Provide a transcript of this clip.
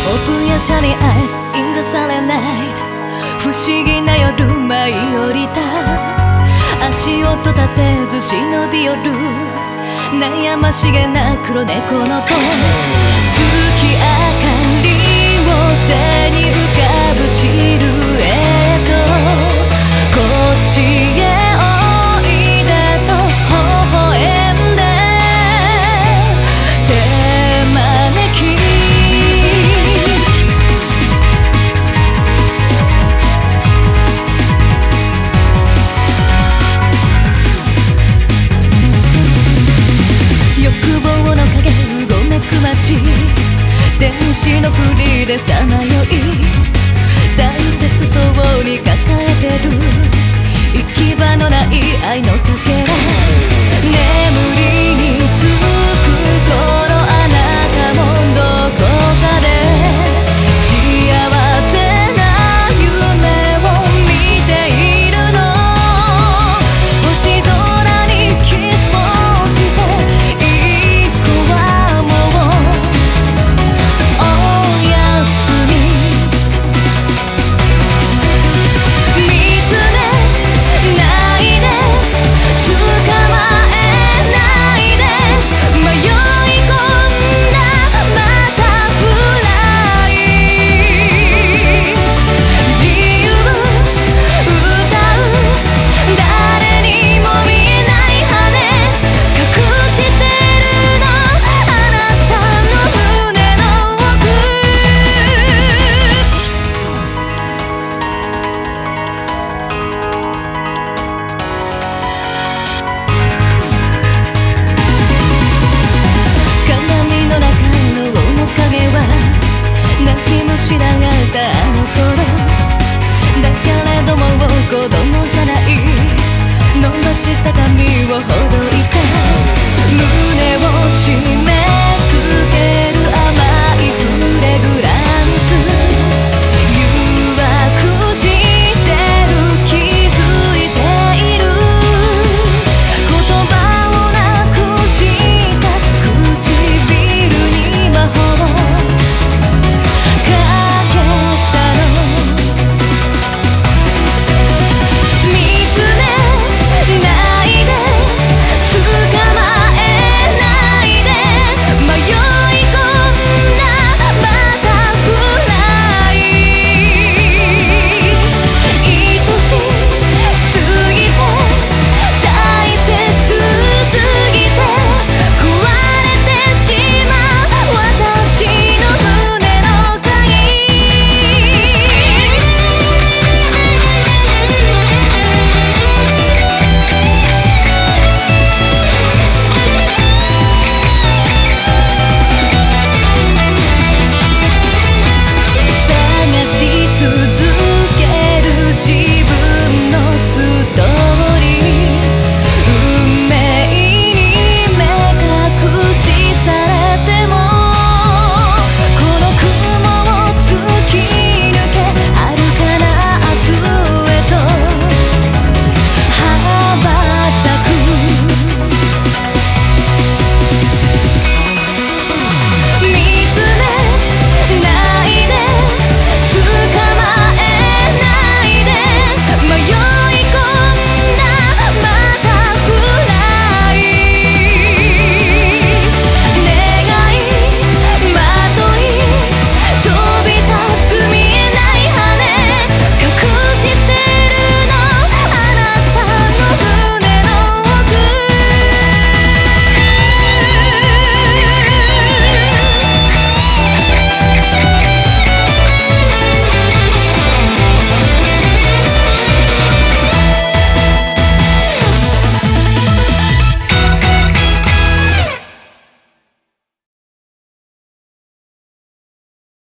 Open your shiny eyes in the silent night 不思議な夜舞い降りた足音立てず忍び寄る悩ましげな黒猫のポーズ月明かりを背に浮かぶシルエットこっちへおいでと微笑んで手招き欲望の影うごめく街天使のふりでさまよい大切そうに抱えてる行き場のない愛のかけら眠りにつく頃あなたもどこかで幸せな夢を見ているの星空にキスをしていい子はもうおやすみ見つめないで捕まえないで迷い込んだバタフライ自由歌う誰にも見えない羽隠してるのあなたの胸の奥鏡の中の面影は泣き虫ながったあの